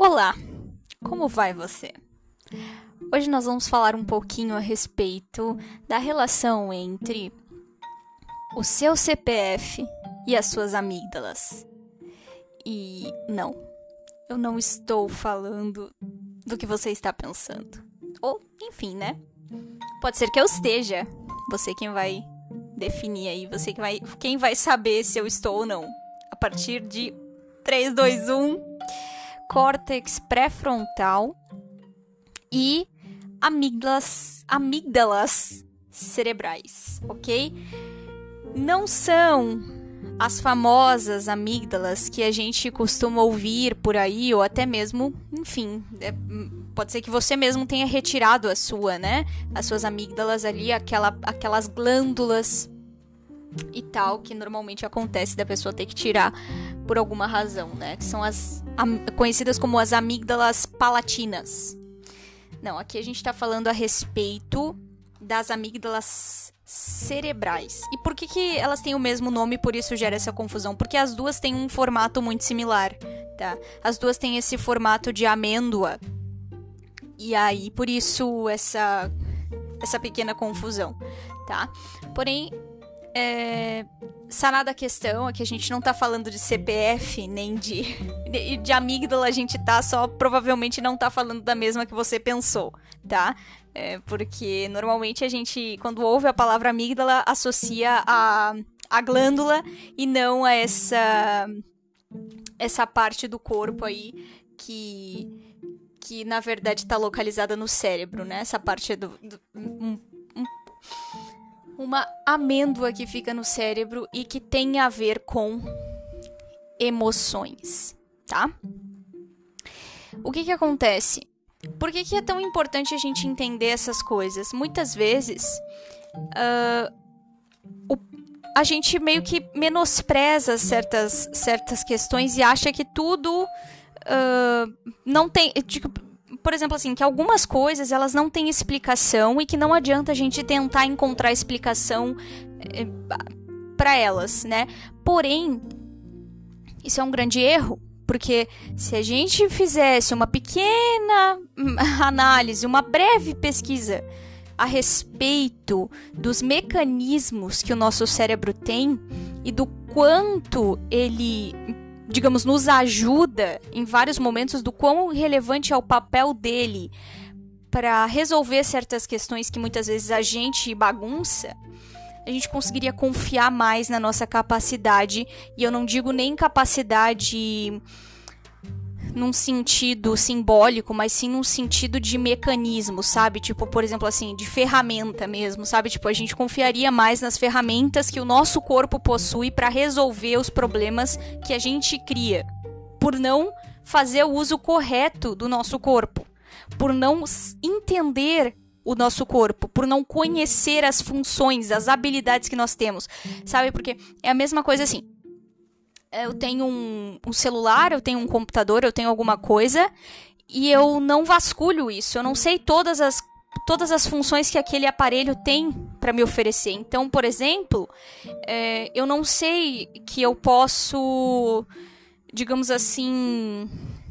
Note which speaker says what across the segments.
Speaker 1: Olá, como vai você? Hoje nós vamos falar um pouquinho a respeito da relação entre o seu CPF e as suas amígdalas. E não, eu não estou falando do que você está pensando. Ou, enfim, né? Pode ser que eu esteja. Você quem vai definir aí, quem vai saber se eu estou ou não. A partir de 3, 2, 1, córtex pré-frontal e amígdalas cerebrais, ok? Não são as famosas amígdalas que a gente costuma ouvir por aí, ou até mesmo, enfim, pode ser que você mesmo tenha retirado a sua, né? As suas amígdalas ali, aquelas glândulas e tal, que normalmente acontece da pessoa ter que tirar por alguma razão, né? Que são as conhecidas como as amígdalas palatinas. Não, aqui a gente tá falando a respeito das amígdalas cerebrais. E por que elas têm o mesmo nome, por isso gera essa confusão? Porque as duas têm um formato muito similar, tá? As duas têm esse formato de amêndoa. E aí, por isso, essa pequena confusão, tá? Porém, sanada a questão é que a gente não tá falando de CPF, nem de amígdala, a gente tá só, provavelmente não tá falando da mesma que você pensou, tá? Porque normalmente a gente, quando ouve a palavra amígdala, associa a glândula e não a essa parte do corpo aí que na verdade está localizada no cérebro, né? Essa parte uma amêndoa que fica no cérebro e que tem a ver com emoções, tá? O que acontece? Por que é tão importante a gente entender essas coisas? Muitas vezes, a gente meio que menospreza certas questões e acha que tudo não tem... Por exemplo, assim, que algumas coisas elas não têm explicação e que não adianta a gente tentar encontrar explicação para elas, né? Porém, isso é um grande erro, porque se a gente fizesse uma pequena análise, uma breve pesquisa a respeito dos mecanismos que o nosso cérebro tem e do quanto ele, digamos, nos ajuda em vários momentos, do quão relevante é o papel dele para resolver certas questões que muitas vezes a gente bagunça, a gente conseguiria confiar mais na nossa capacidade, e eu não digo nem capacidade num sentido simbólico, mas sim num sentido de mecanismo, sabe? Tipo, por exemplo, assim, de ferramenta mesmo, sabe? Tipo, a gente confiaria mais nas ferramentas que o nosso corpo possui para resolver os problemas que a gente cria, por não fazer o uso correto do nosso corpo, por não entender o nosso corpo, por não conhecer as funções, as habilidades que nós temos, sabe? Porque é a mesma coisa assim. Eu tenho um celular, eu tenho um computador, eu tenho alguma coisa e eu não vasculho isso. Eu não sei todas as funções que aquele aparelho tem para me oferecer. Então, por exemplo, eu não sei que eu posso, digamos assim,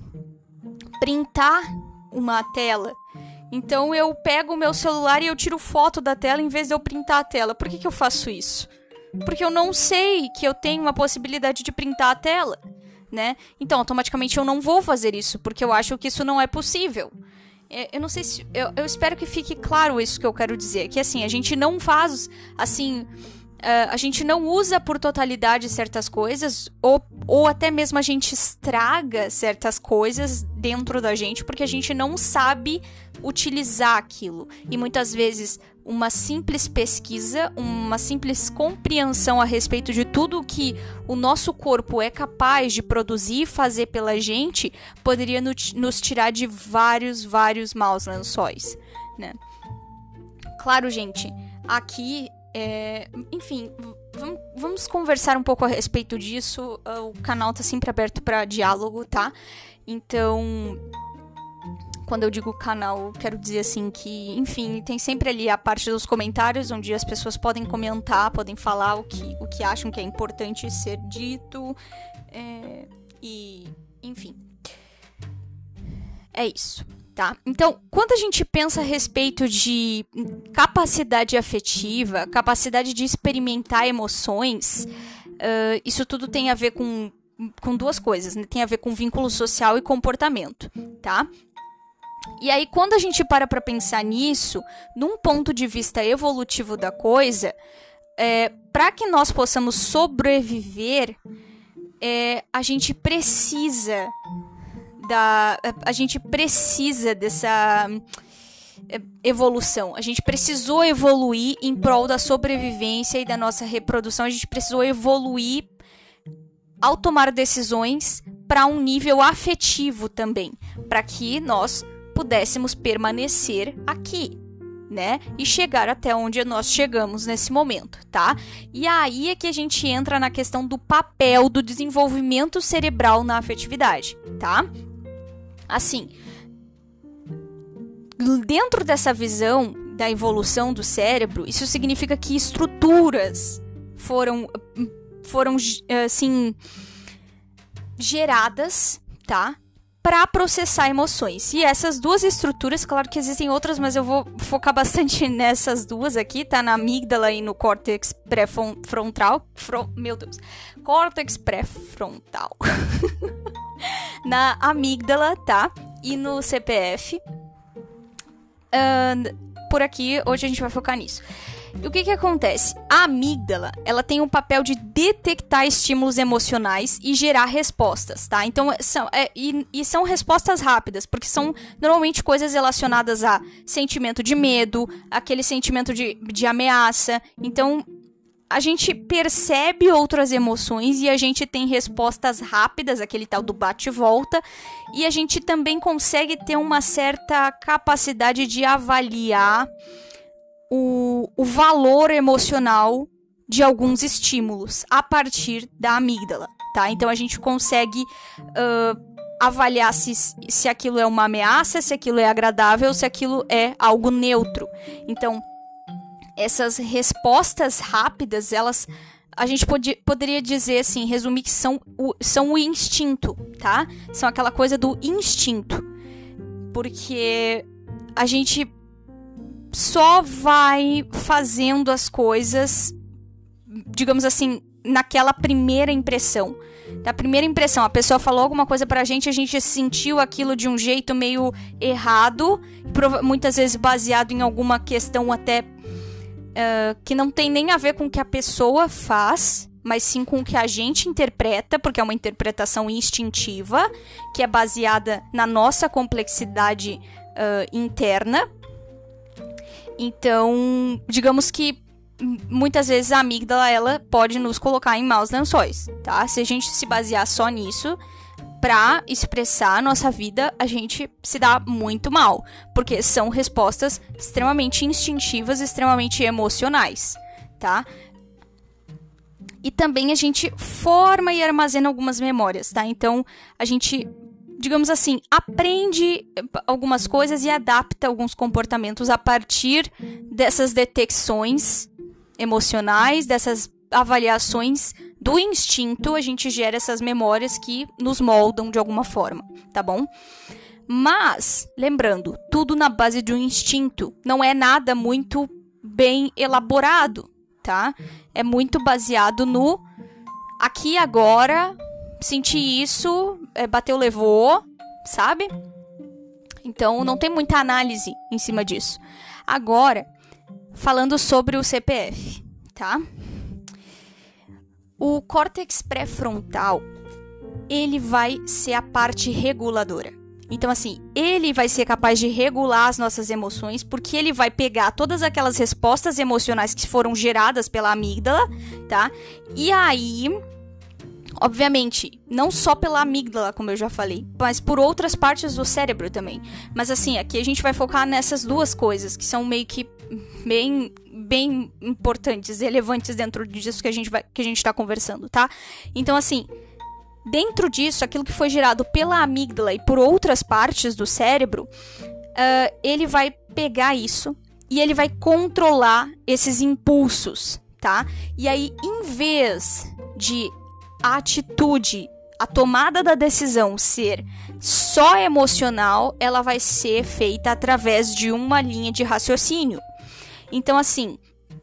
Speaker 1: printar uma tela. Então, eu pego o meu celular e eu tiro foto da tela em vez de eu printar a tela. Por que eu faço isso? Porque eu não sei que eu tenho uma possibilidade de printar a tela, né? Então, automaticamente eu não vou fazer isso, porque eu acho que isso não é possível. Eu não sei se... Eu espero que fique claro isso que eu quero dizer. Que, assim, a gente não faz, assim... a gente não usa por totalidade certas coisas, ou até mesmo a gente estraga certas coisas dentro da gente, porque a gente não sabe utilizar aquilo. E muitas vezes uma simples pesquisa, uma simples compreensão a respeito de tudo que o nosso corpo é capaz de produzir e fazer pela gente, poderia nos tirar de vários maus lençóis, né? Claro, gente, aqui... enfim, vamos conversar um pouco a respeito disso. O canal tá sempre aberto para diálogo, tá? Então, quando eu digo canal, eu quero dizer assim que, enfim, tem sempre ali a parte dos comentários, onde as pessoas podem comentar, podem falar o que acham que é importante ser dito, e, enfim. É isso, tá? Então, quando a gente pensa a respeito de capacidade afetiva, capacidade de experimentar emoções, isso tudo tem a ver com duas coisas, né? Tem a ver com vínculo social e comportamento, tá? E aí, quando a gente para pensar nisso, num ponto de vista evolutivo da coisa, para que nós possamos sobreviver, a gente precisa dessa evolução. A gente precisou evoluir em prol da sobrevivência e da nossa reprodução. A gente precisou evoluir ao tomar decisões para um nível afetivo também, para que nós pudéssemos permanecer aqui, né? E chegar até onde nós chegamos nesse momento, tá? E aí é que a gente entra na questão do papel do desenvolvimento cerebral na afetividade, tá? Assim, dentro dessa visão da evolução do cérebro, isso significa que estruturas foram assim, geradas, tá? Para processar emoções. E essas duas estruturas, claro que existem outras, mas eu vou focar bastante nessas duas aqui, tá? Na amígdala e no córtex pré-frontal. Meu Deus. Córtex pré-frontal. Na amígdala, tá? E no CPF. Por aqui, hoje a gente vai focar nisso. E o que acontece? A amígdala, ela tem o papel de detectar estímulos emocionais e gerar respostas, tá? Então, são respostas rápidas, porque são normalmente coisas relacionadas a sentimento de medo, aquele sentimento de ameaça. Então, a gente percebe outras emoções e a gente tem respostas rápidas, aquele tal do bate e volta, e a gente também consegue ter uma certa capacidade de avaliar o valor emocional de alguns estímulos a partir da amígdala, tá? Então a gente consegue avaliar se aquilo é uma ameaça, se aquilo é agradável, se aquilo é algo neutro. Então, essas respostas rápidas, a gente poderia dizer assim, resumir que são o instinto, tá? São aquela coisa do instinto. Porque a gente só vai fazendo as coisas, digamos assim, naquela primeira impressão. Da primeira impressão, a pessoa falou alguma coisa pra gente, a gente sentiu aquilo de um jeito meio errado, muitas vezes baseado em alguma questão até que não tem nem a ver com o que a pessoa faz, mas sim com o que a gente interpreta, porque é uma interpretação instintiva, que é baseada na nossa complexidade interna. Então, digamos que muitas vezes a amígdala, ela pode nos colocar em maus lençóis, tá? Se a gente se basear só nisso pra expressar a nossa vida, a gente se dá muito mal, porque são respostas extremamente instintivas, extremamente emocionais, tá? E também a gente forma e armazena algumas memórias, tá? Então, a gente, digamos assim, aprende algumas coisas e adapta alguns comportamentos a partir dessas detecções emocionais, dessas avaliações do instinto. A gente gera essas memórias que nos moldam de alguma forma, tá bom? Mas, lembrando, tudo na base de um instinto, não é nada muito bem elaborado, tá? É muito baseado no aqui e agora, senti isso, bateu, levou, sabe? Então, não tem muita análise em cima disso. Agora, falando sobre o CPF, tá? O córtex pré-frontal, ele vai ser a parte reguladora. Então, assim, ele vai ser capaz de regular as nossas emoções, porque ele vai pegar todas aquelas respostas emocionais que foram geradas pela amígdala, tá? E aí, obviamente, não só pela amígdala, como eu já falei, mas por outras partes do cérebro também. Mas assim, aqui a gente vai focar nessas duas coisas, que são meio que bem importantes, relevantes dentro disso que a gente tá conversando, tá? Então, assim, dentro disso, aquilo que foi gerado pela amígdala e por outras partes do cérebro, ele vai pegar isso e ele vai controlar esses impulsos, tá? E aí, em vez de a atitude a tomada da decisão ser só emocional, ela vai ser feita através de uma linha de raciocínio. Então, assim,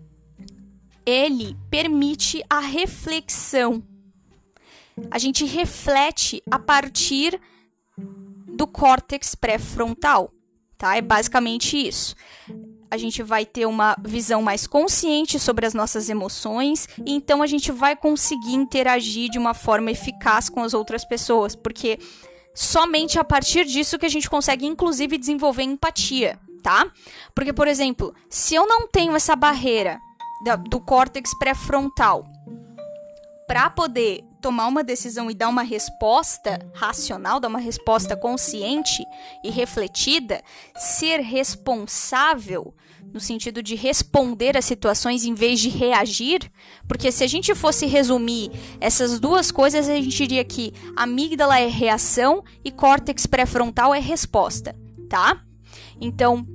Speaker 1: ele permite a reflexão. A gente reflete a partir do córtex pré-frontal, tá? É basicamente isso. A gente vai ter uma visão mais consciente sobre as nossas emoções e então a gente vai conseguir interagir de uma forma eficaz com as outras pessoas, porque somente a partir disso que a gente consegue, inclusive, desenvolver empatia, tá? Porque, por exemplo, se eu não tenho essa barreira do córtex pré-frontal para poder tomar uma decisão e dar uma resposta racional, dar uma resposta consciente e refletida, ser responsável no sentido de responder às situações em vez de reagir, porque se a gente fosse resumir essas duas coisas, a gente diria que amígdala é reação e córtex pré-frontal é resposta, tá? Então,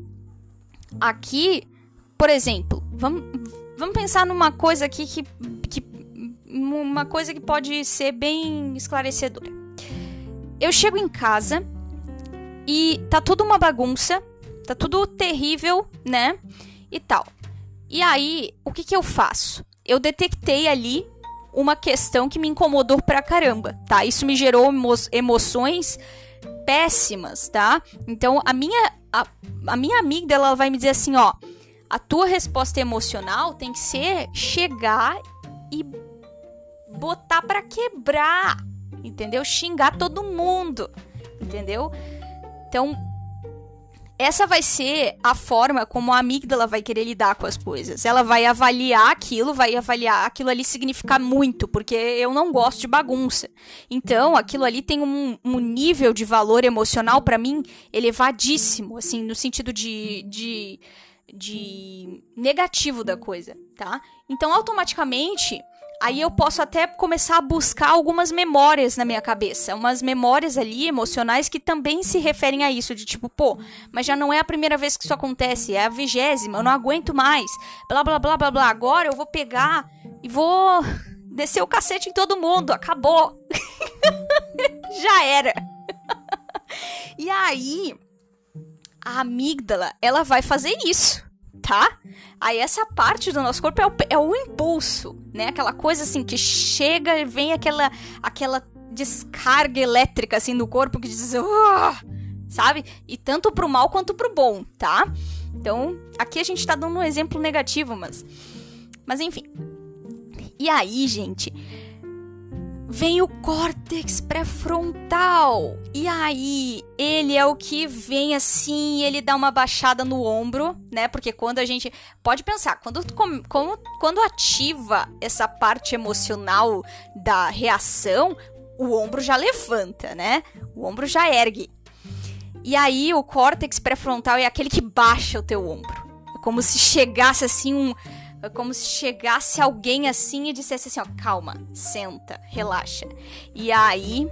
Speaker 1: aqui, por exemplo, vamos pensar numa coisa aqui uma coisa que pode ser bem esclarecedora. Eu chego em casa e tá tudo uma bagunça, tá tudo terrível, né? E tal. E aí, o que eu faço? Eu detectei ali uma questão que me incomodou pra caramba, tá? Isso me gerou emoções péssimas, tá? Então, a minha amígdala, ela vai me dizer assim, ó, a tua resposta emocional tem que ser chegar e botar pra quebrar, entendeu? Xingar todo mundo, entendeu? Então, essa vai ser a forma como a amígdala vai querer lidar com as coisas. Ela vai avaliar aquilo ali significar muito, porque eu não gosto de bagunça. Então, aquilo ali tem um nível de valor emocional pra mim elevadíssimo, assim, no sentido de negativo da coisa, tá? Então, automaticamente, aí eu posso até começar a buscar algumas memórias na minha cabeça. Umas memórias ali emocionais que também se referem a isso. De tipo, pô, mas já não é a primeira vez que isso acontece. É a 20ª, eu não aguento mais. Blá, blá, blá, blá, blá. Agora eu vou pegar e vou descer o cacete em todo mundo. Acabou. Já era. E aí, a amígdala, ela vai fazer isso. Tá? Aí essa parte do nosso corpo é o impulso, né? Aquela coisa assim que chega e vem aquela descarga elétrica assim no corpo que diz, sabe? E tanto pro mal quanto pro bom, tá? Então, aqui a gente tá dando um exemplo negativo, mas enfim. E aí, gente, vem o córtex pré-frontal. E aí, ele é o que vem assim, ele dá uma baixada no ombro, né? Porque quando a gente... Pode pensar, quando ativa essa parte emocional da reação, o ombro já levanta, né? O ombro já ergue. E aí, o córtex pré-frontal é aquele que baixa o teu ombro. É como se chegasse assim É como se chegasse alguém assim e dissesse assim, ó, calma, senta, relaxa. E aí,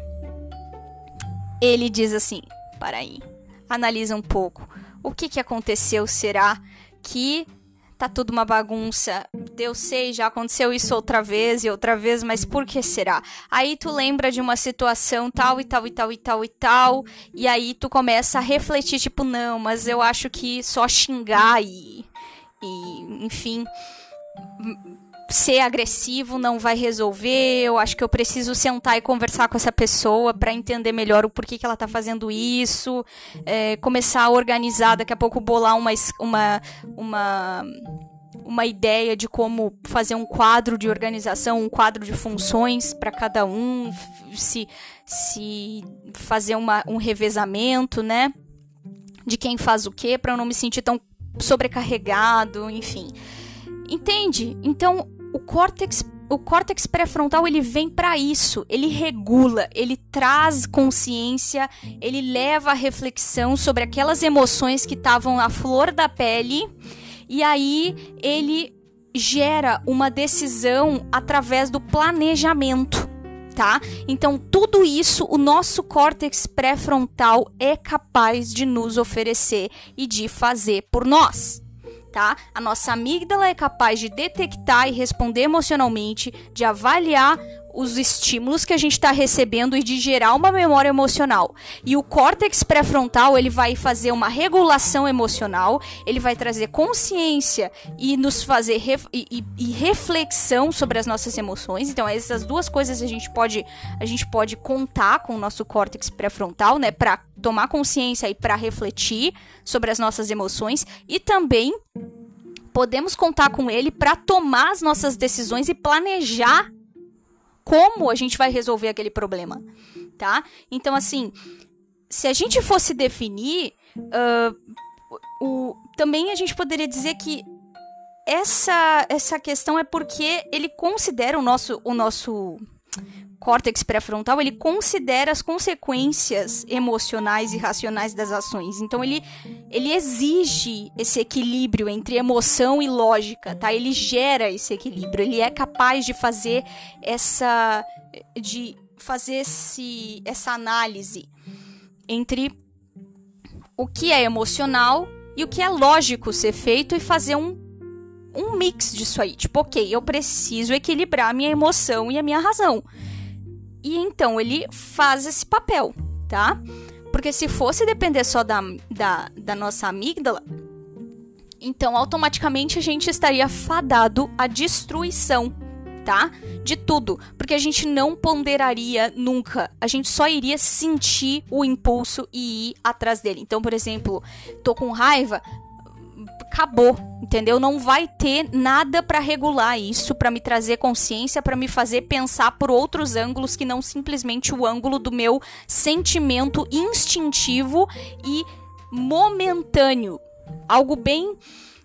Speaker 1: ele diz assim, para aí, analisa um pouco. O que aconteceu? Será que tá tudo uma bagunça? Eu sei, já aconteceu isso outra vez e outra vez, mas por que será? Aí tu lembra de uma situação tal e tal e tal e tal e tal, e aí tu começa a refletir, tipo, não, mas eu acho que só xingar e enfim, ser agressivo não vai resolver. Eu acho que eu preciso sentar e conversar com essa pessoa para entender melhor o porquê que ela tá fazendo isso, começar a organizar, daqui a pouco bolar uma ideia de como fazer um quadro de organização, um quadro de funções para cada um, se fazer um revezamento, né, de quem faz o quê, para eu não me sentir tão sobrecarregado, enfim. Entende? Então, o córtex pré-frontal, ele vem para isso. Ele regula, ele traz consciência, ele leva a reflexão sobre aquelas emoções que estavam à flor da pele, e aí ele gera uma decisão através do planejamento, tá? Então, tudo isso, o nosso córtex pré-frontal é capaz de nos oferecer e de fazer por nós, tá? A nossa amígdala é capaz de detectar e responder emocionalmente, de avaliar os estímulos que a gente está recebendo e de gerar uma memória emocional. E o córtex pré-frontal, ele vai fazer uma regulação emocional, ele vai trazer consciência e nos fazer reflexão sobre as nossas emoções. Então, essas duas coisas a gente pode contar com o nosso córtex pré-frontal, né, para tomar consciência e para refletir sobre as nossas emoções, e também podemos contar com ele para tomar as nossas decisões e planejar como a gente vai resolver aquele problema, tá? Então, assim, se a gente fosse definir, também a gente poderia dizer que essa questão é porque ele considera o nosso córtex pré-frontal, ele considera as consequências emocionais e racionais das ações. Então, ele exige esse equilíbrio entre emoção e lógica, tá? Ele gera esse equilíbrio, ele é capaz de fazer essa análise entre o que é emocional e o que é lógico ser feito e fazer um mix disso aí. Tipo, ok, eu preciso equilibrar a minha emoção e a minha razão. E então ele faz esse papel, tá? Porque se fosse depender só da nossa amígdala, então automaticamente a gente estaria fadado à destruição, tá? De tudo. Porque a gente não ponderaria nunca. A gente só iria sentir o impulso e ir atrás dele. Então, por exemplo, tô com raiva, acabou, entendeu? Não vai ter nada para regular isso, para me trazer consciência, para me fazer pensar por outros ângulos que não simplesmente o ângulo do meu sentimento instintivo e momentâneo. Algo bem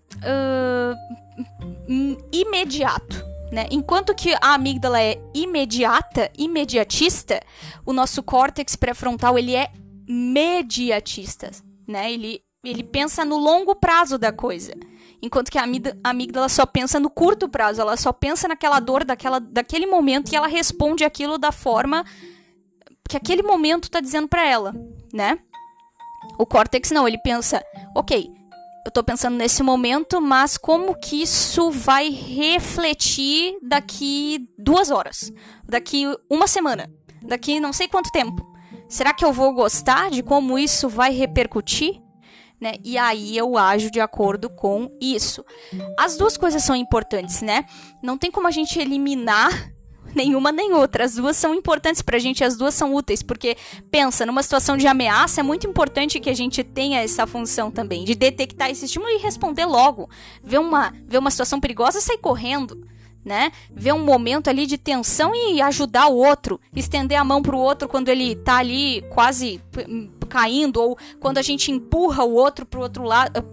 Speaker 1: imediato, né? Enquanto que a amígdala é imediatista, o nosso córtex pré-frontal, ele é mediatista, né? Ele pensa no longo prazo da coisa. Enquanto que a amígdala só pensa no curto prazo. Ela só pensa naquela dor daquele momento e ela responde aquilo da forma que aquele momento está dizendo para ela, né? O córtex não, ele pensa, ok, eu tô pensando nesse momento, mas como que isso vai refletir daqui 2 horas? Daqui 1 semana? Daqui não sei quanto tempo? Será que eu vou gostar de como isso vai repercutir? Né? E aí eu ajo de acordo com isso. As duas coisas são importantes, né? Não tem como a gente eliminar nenhuma nem outra. As duas são importantes pra gente, as duas são úteis, porque, pensa, numa situação de ameaça, é muito importante que a gente tenha essa função também, de detectar esse estímulo e responder logo. Ver uma situação perigosa e sair correndo, né? Ver um momento ali de tensão e ajudar o outro, estender a mão pro outro quando ele tá ali quase caindo, ou quando a gente empurra o outro pro outro lado,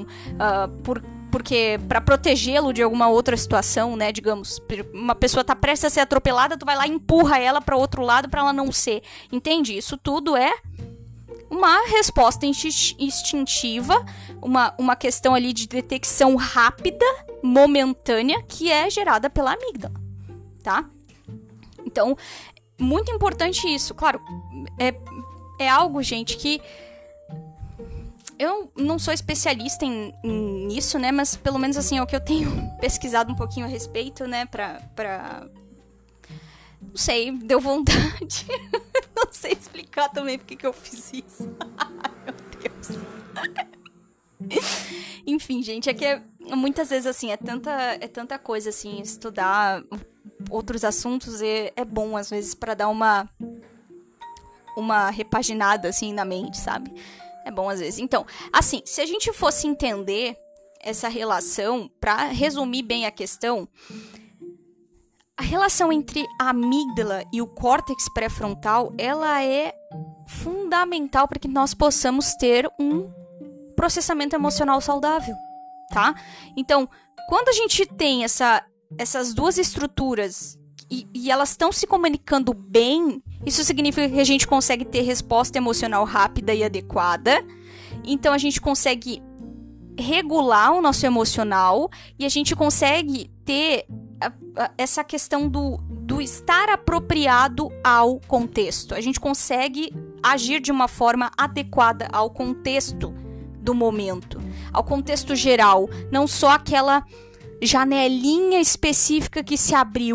Speaker 1: porque para protegê-lo de alguma outra situação, né, digamos, uma pessoa tá prestes a ser atropelada, tu vai lá e empurra ela para outro lado para ela não ser, entende? Isso tudo é uma resposta instintiva, uma questão ali de detecção rápida, momentânea, que é gerada pela amígdala, tá? Então, muito importante isso. Claro, é algo, gente, que eu não sou especialista nisso, né? Mas pelo menos assim, é o que eu tenho pesquisado um pouquinho a respeito, né? Pra... Não sei, deu vontade. Não sei explicar também porque que eu fiz isso. Ai, meu Deus. Enfim, gente, é que muitas vezes, assim, é tanta coisa, assim, estudar outros assuntos é bom, às vezes, pra dar uma repaginada, assim, na mente, sabe? É bom às vezes. Então, assim, se a gente fosse entender essa relação, pra resumir bem a questão, a relação entre a amígdala e o córtex pré-frontal, ela é fundamental para que nós possamos ter um processamento emocional saudável, tá? Então, quando a gente tem essas duas estruturas e elas estão se comunicando bem, isso significa que a gente consegue ter resposta emocional rápida e adequada. Então, a gente consegue regular o nosso emocional e a gente consegue ter essa questão do estar apropriado ao contexto. A gente consegue agir de uma forma adequada ao contexto do momento, ao contexto geral, não só aquela janelinha específica que se abriu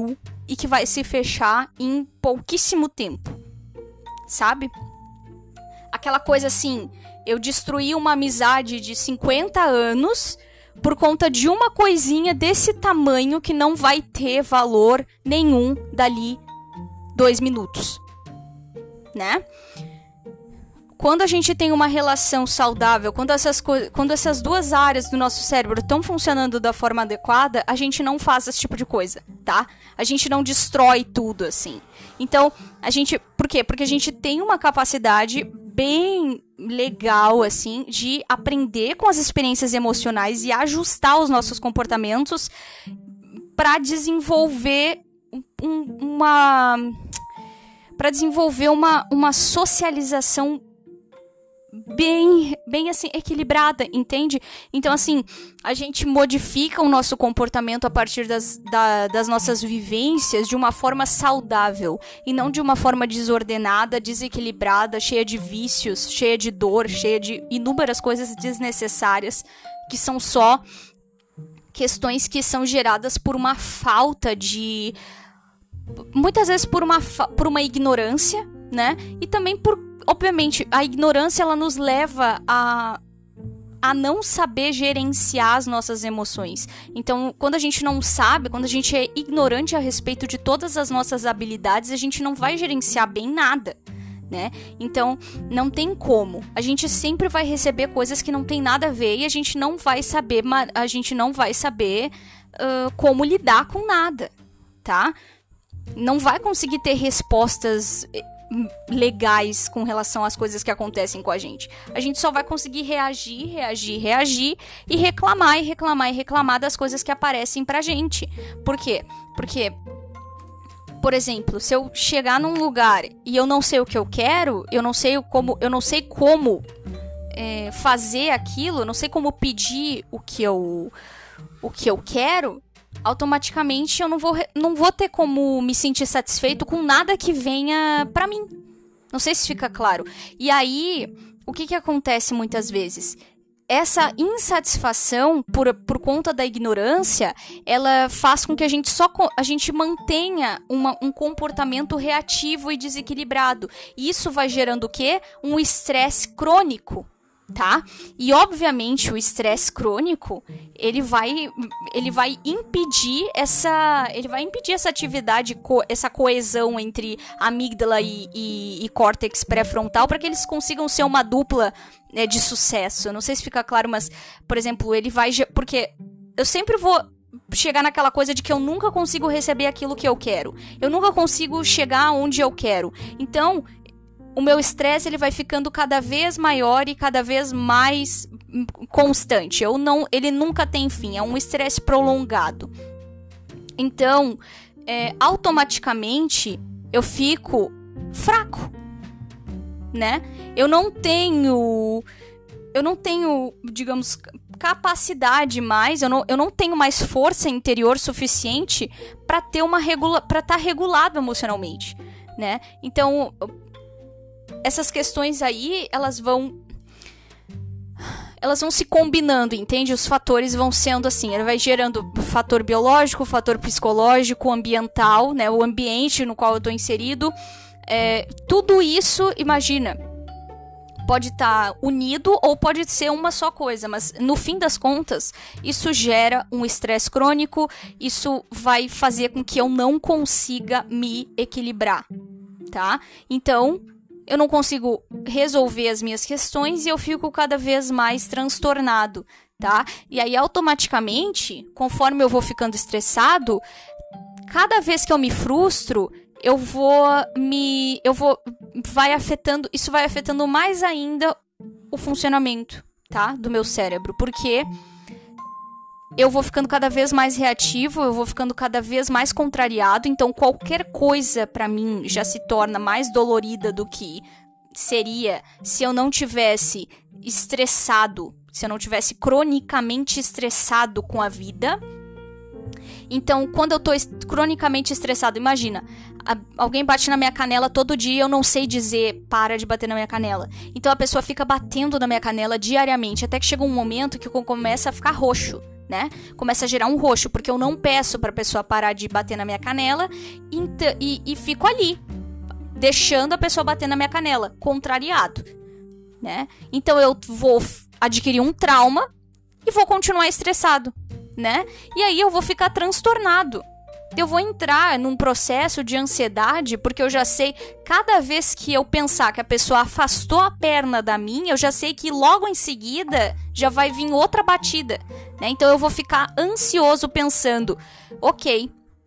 Speaker 1: e que vai se fechar em pouquíssimo tempo, sabe? Aquela coisa assim, eu destruí uma amizade de 50 anos por conta de uma coisinha desse tamanho que não vai ter valor nenhum dali 2 minutos, né? Quando a gente tem uma relação saudável, quando essas duas áreas do nosso cérebro estão funcionando da forma adequada, a gente não faz esse tipo de coisa, tá? A gente não destrói tudo, assim. Então, por quê? Porque a gente tem uma capacidade bem legal, assim, de aprender com as experiências emocionais e ajustar os nossos comportamentos para desenvolver uma socialização bem assim, equilibrada, entende? Então, assim, a gente modifica o nosso comportamento a partir das nossas vivências de uma forma saudável e não de uma forma desordenada, desequilibrada, cheia de vícios, cheia de dor, cheia de inúmeras coisas desnecessárias que são só questões que são geradas por uma falta de... muitas vezes por uma ignorância, né? E também obviamente, a ignorância, ela nos leva a não saber gerenciar as nossas emoções. Então, quando a gente não sabe, quando a gente é ignorante a respeito de todas as nossas habilidades, a gente não vai gerenciar bem nada, né? Então, não tem como. A gente sempre vai receber coisas que não tem nada a ver e a gente não vai saber como lidar com nada, tá? Não vai conseguir ter respostas legais com relação às coisas que acontecem com a gente. A gente só vai conseguir reagir e reclamar das coisas que aparecem pra gente. Por quê? Porque, por exemplo, se eu chegar num lugar e eu não sei o que eu quero, eu não sei como fazer aquilo, eu não sei como pedir o que eu quero, automaticamente eu não vou ter como me sentir satisfeito com nada que venha pra mim. Não sei se fica claro. E aí, o que acontece muitas vezes? Essa insatisfação por conta da ignorância, ela faz com que a gente mantenha um comportamento reativo e desequilibrado. E isso vai gerando o quê? Um estresse crônico. Tá? E obviamente o estresse crônico ele vai impedir essa atividade, essa coesão entre amígdala e córtex pré-frontal para que eles consigam ser uma dupla de sucesso. Eu não sei se fica claro, mas, por exemplo, porque eu sempre vou chegar naquela coisa de que eu nunca consigo receber aquilo que eu quero. Eu nunca consigo chegar onde eu quero. Então, o meu estresse ele vai ficando cada vez maior e cada vez mais constante. Ele nunca tem fim, é um estresse prolongado. Então, automaticamente, eu fico fraco, né? Eu não tenho, digamos, capacidade mais, eu não tenho mais força interior suficiente para estar regulado emocionalmente, né? Então, essas questões aí, elas vão se combinando, entende? Os fatores vão sendo assim, ele vai gerando fator biológico, fator psicológico, ambiental, né? O ambiente no qual eu tô inserido. Tudo isso, imagina, pode estar unido ou pode ser uma só coisa, mas no fim das contas, isso gera um estresse crônico, isso vai fazer com que eu não consiga me equilibrar, tá? Então, eu não consigo resolver as minhas questões e eu fico cada vez mais transtornado, tá? E aí, automaticamente, conforme eu vou ficando estressado, cada vez que eu me frustro, isso vai afetando mais ainda o funcionamento, tá? Do meu cérebro, porque eu vou ficando cada vez mais reativo, eu vou ficando cada vez mais contrariado, então qualquer coisa pra mim já se torna mais dolorida do que seria se eu não tivesse estressado, se eu não tivesse cronicamente estressado com a vida. Então, quando eu tô cronicamente estressado, imagina, alguém bate na minha canela todo dia e eu não sei dizer, para de bater na minha canela. Então, a pessoa fica batendo na minha canela diariamente, até que chega um momento que começa a ficar roxo, né? Começa a gerar um roxo, porque eu não peço pra pessoa parar de bater na minha canela e fico ali, deixando a pessoa bater na minha canela, contrariado, né? Então eu vou adquirir um trauma e vou continuar estressado, né? E aí eu vou ficar transtornado. Eu vou entrar num processo de ansiedade, porque eu já sei, cada vez que eu pensar que a pessoa afastou a perna da minha, eu já sei que logo em seguida já vai vir outra batida, né? Então eu vou ficar ansioso pensando, ok,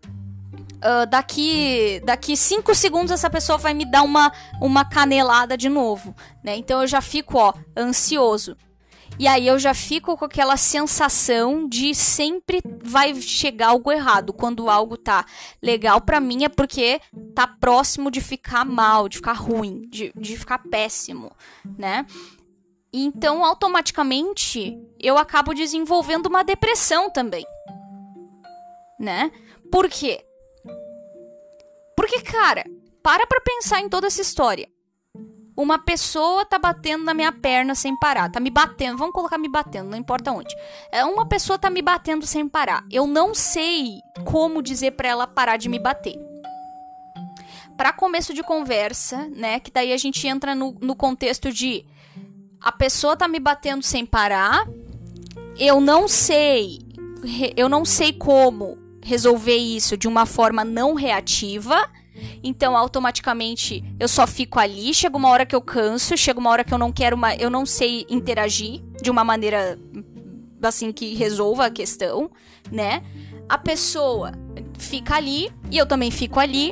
Speaker 1: daqui 5 segundos essa pessoa vai me dar uma canelada de novo, né? Então eu já fico, ansioso. E aí eu já fico com aquela sensação de sempre vai chegar algo errado. Quando algo tá legal pra mim é porque tá próximo de ficar mal, de ficar ruim, de ficar péssimo, né? Então, automaticamente, eu acabo desenvolvendo uma depressão também, né? Por quê? Porque, cara, para pra pensar em toda essa história. Uma pessoa tá batendo na minha perna sem parar. Tá me batendo. Vamos colocar me batendo, não importa onde. Uma pessoa tá me batendo sem parar. Eu não sei como dizer pra ela parar de me bater. Pra começo de conversa, né? Que daí a gente entra no contexto de... A pessoa tá me batendo sem parar. Eu não sei como resolver isso de uma forma não reativa. Então, automaticamente, eu só fico ali. Chega uma hora que eu canso, chega uma hora que eu não quero mais, eu não sei interagir de uma maneira assim que resolva a questão, né? A pessoa fica ali e eu também fico ali.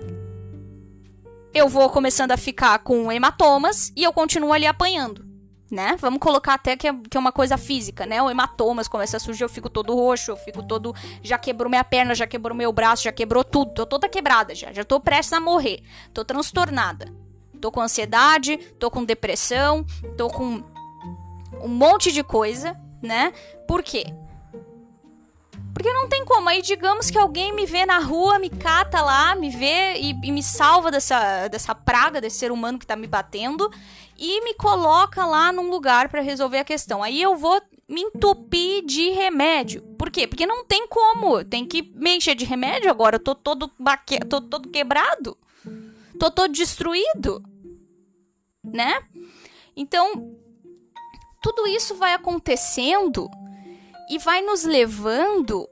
Speaker 1: Eu vou começando a ficar com hematomas e eu continuo ali apanhando, né? Vamos colocar até que é uma coisa física, né? O hematomas começa a surgir, eu fico todo roxo, eu fico todo... Já quebrou minha perna, já quebrou meu braço, já quebrou tudo. Tô toda quebrada já tô prestes a morrer. Tô transtornada. Tô com ansiedade, tô com depressão, tô com um monte de coisa, né? Por quê? Porque não tem como. Aí digamos que alguém me vê na rua, me cata lá, me vê e me salva dessa praga, desse ser humano que tá me batendo e me coloca lá num lugar pra resolver a questão. Aí eu vou me entupir de remédio. Por quê? Porque não tem como. Tem que me encher de remédio agora. Eu tô todo quebrado. Tô todo destruído. Né? Então, tudo isso vai acontecendo e vai nos levando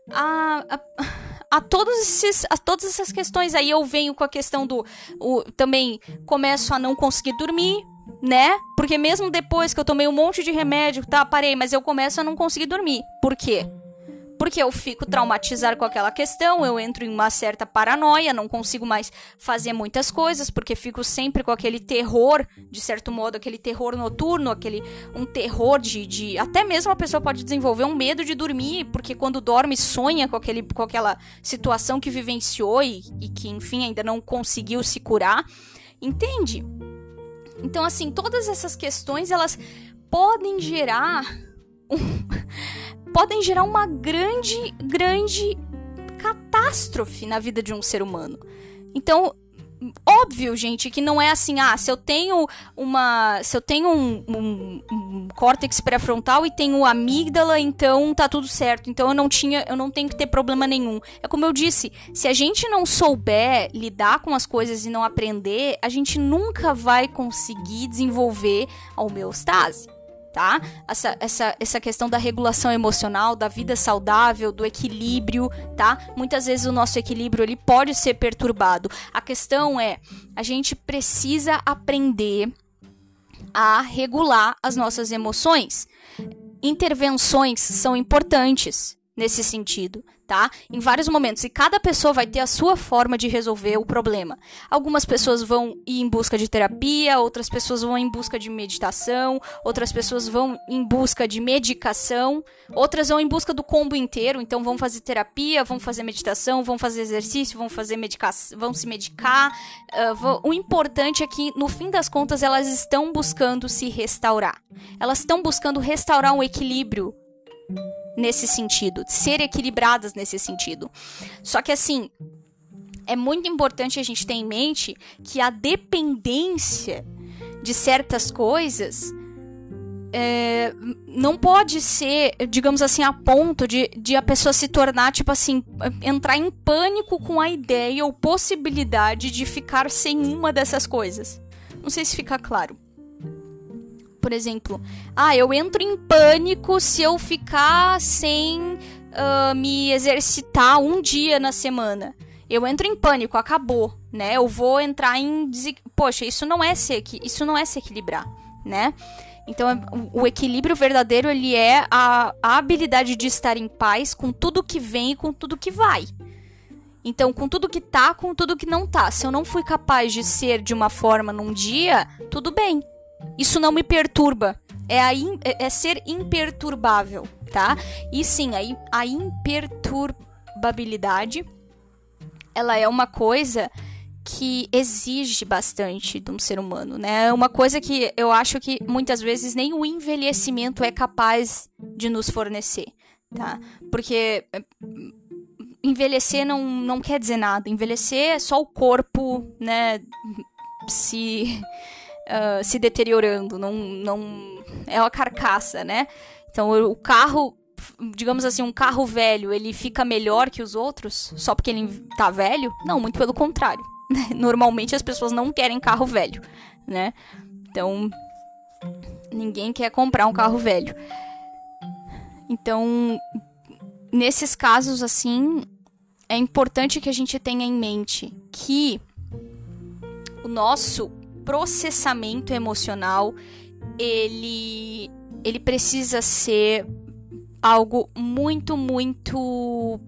Speaker 1: a todas essas questões. Aí eu venho com a questão também começo a não conseguir dormir, né? Porque mesmo depois que eu tomei um monte de remédio, parei, mas eu começo a não conseguir dormir. Por quê? Porque eu fico traumatizada com aquela questão, eu entro em uma certa paranoia, não consigo mais fazer muitas coisas, porque fico sempre com aquele terror, de certo modo, aquele terror noturno, um terror de... Até mesmo a pessoa pode desenvolver um medo de dormir, porque quando dorme sonha com aquela situação que vivenciou e que, enfim, ainda não conseguiu se curar. Entende? Então, assim, todas essas questões, elas podem gerar uma grande catástrofe na vida de um ser humano. Então, óbvio, gente, que não é assim, se eu tenho um córtex pré-frontal e tenho amígdala, então tá tudo certo. Então eu não tenho que ter problema nenhum. É como eu disse, se a gente não souber lidar com as coisas e não aprender, a gente nunca vai conseguir desenvolver a homeostase. Tá? Essa questão da regulação emocional, da vida saudável, do equilíbrio, tá? Muitas vezes o nosso equilíbrio ele pode ser perturbado. A questão é, a gente precisa aprender a regular as nossas emoções. Intervenções são importantes nesse sentido, tá? Em vários momentos. E cada pessoa vai ter a sua forma de resolver o problema. Algumas pessoas vão ir em busca de terapia, outras pessoas vão em busca de meditação, outras pessoas vão em busca de medicação, outras vão em busca do combo inteiro. Então vão fazer terapia, vão fazer meditação, vão fazer exercício, vão se medicar. O importante é que, no fim das contas, elas estão buscando se restaurar. Elas estão buscando restaurar um equilíbrio nesse sentido, ser equilibradas nesse sentido. Só que assim, é muito importante a gente ter em mente que a dependência de certas coisas não pode ser, digamos assim, a ponto de a pessoa se tornar, tipo assim, entrar em pânico com a ideia ou possibilidade de ficar sem uma dessas coisas. Não sei se fica claro. Por exemplo, eu entro em pânico se eu ficar sem me exercitar um dia na semana. Eu entro em pânico, acabou, né? Eu vou entrar em... Poxa, isso não é se equilibrar, né? Então, o equilíbrio verdadeiro, ele é a habilidade de estar em paz com tudo que vem e com tudo que vai. Então, com tudo que tá, com tudo que não tá. Se eu não fui capaz de ser de uma forma num dia, tudo bem. Isso não me perturba. É ser imperturbável, tá? E sim, a imperturbabilidade, ela é uma coisa que exige bastante de um ser humano, né? É uma coisa que eu acho que muitas vezes nem o envelhecimento é capaz de nos fornecer, tá? Porque envelhecer não quer dizer nada. Envelhecer é só o corpo, né, se deteriorando, não é uma carcaça, né? Então o carro, digamos assim, um carro velho, ele fica melhor que os outros só porque ele tá velho? Não, muito pelo contrário. Normalmente as pessoas não querem carro velho, né? Então, ninguém quer comprar um carro velho. Então, nesses casos, assim, é importante que a gente tenha em mente que o nosso processamento emocional, ele precisa ser algo muito, muito